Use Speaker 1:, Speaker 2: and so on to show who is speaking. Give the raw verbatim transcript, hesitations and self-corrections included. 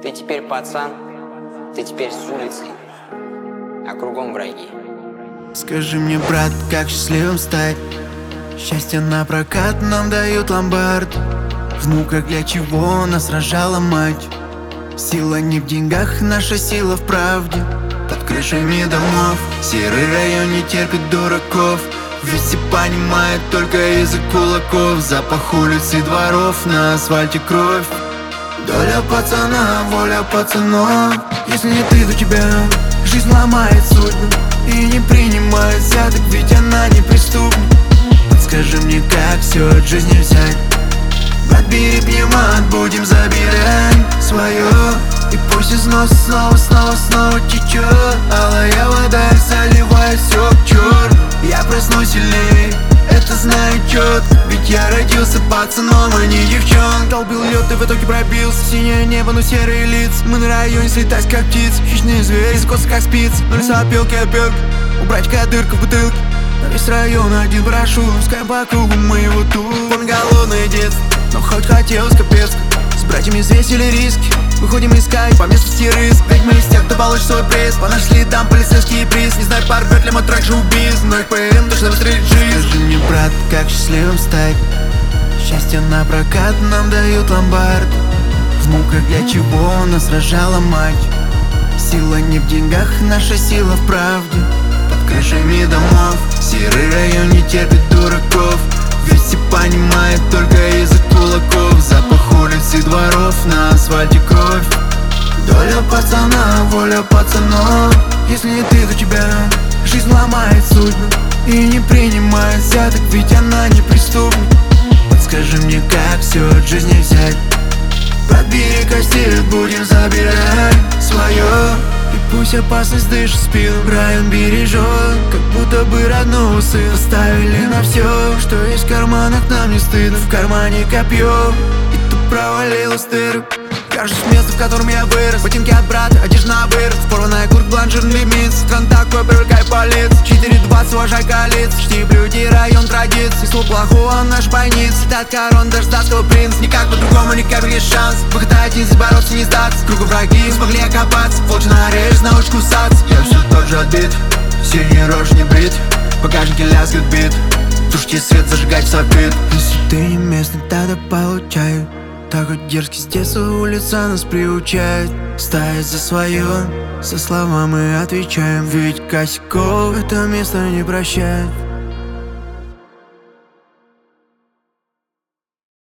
Speaker 1: Ты теперь пацан, ты теперь с улицы, а кругом враги.
Speaker 2: Скажи мне, брат, как счастливым стать? Счастье на прокат нам дают ломбард. Внука, для чего нас рожала мать? Сила не в деньгах, наша сила в правде. Под крышами домов серый район не терпит дураков. Ведь все понимают только из-за кулаков. Запах улиц и дворов, на асфальте кровь. Доля пацана, воля пацанов. Если не ты, то тебя жизнь ломает судьбу и не принимает взяток, ведь она не преступна. Подскажи мне, как все от жизни взять? Брат, бери пневмат, будем забирать свое. И пусть из носа снова, снова, снова течет алая вода, заливает все к черту. Я проснусь сильнее, это знаю четко, ведь я родился пацаном, а не девчонкой. Долбил лед и в итоге пробился. Синее небо, но серые лица. Мы на районе слетать как птицы. Хищные звери, скосы как спицы. Но леса, опилки, опилки. У братика дырка в бутылке. На весь район один прошу. Пускай по кругу мы его тут. Помню голодное детство, но хоть хотелось капец. С братьями взвесили риски. Выходим искать по местности риск. Ведь мы из тех, кто получит свой приз. По нашим следам полицейский приз. Не знаю, порвет ли мой трек шоу-биз, но их ПМ точно выстрелит жизнь. Скажи мне, брат, как счастливым стать? Счастье на прокат нам дают ломбард. Внука, для чего нас рожала мать? Сила не в деньгах, наша сила в правде. Под крышами домов серый район не терпит дураков. Ведь все понимают только из-за кулаков. Запах улиц и дворов, на асфальте кровь. Доля пацана, воля пацанов. Если не ты, то тебя жизнь ломает судьбу и не принимает взяток, ведь она не преступна. Подскажи мне, как все от жизни взять? Подбери кости, будем забирать свое. И пусть опасность дышит в спину, район бережет, как будто бы родного сына. Ставили на все, что есть в карманах, нам не стыдно. В кармане копье, и ты провалилась дыру. Кажется, место, в котором я вырос. Ботинки от брата, одежда на вырос. Порванная куртка, бланжирный лимит. Стран такой, привлекай полицию. Четыре двадцать, уважай коалицию. Чти блюди, район традиций. Слово плохого, наш бойниц. Летает корон, дождаться принц. Никак по-другому, никак есть шанс. Выход один, здесь бороться, не сдаться. Кругом враги, смогли окопаться. Волчь нарежь, научь кусаться. Я все тот же отбит, синий рожь не брит. В багажнике лязгает бит. Тушьте свет, зажигать сопит. Если ты не местный, тогда получаю. Такой дерзкий с детства, улица нас приучает стоять за свое, со слова мы отвечаем. Ведь косяков это место не прощает.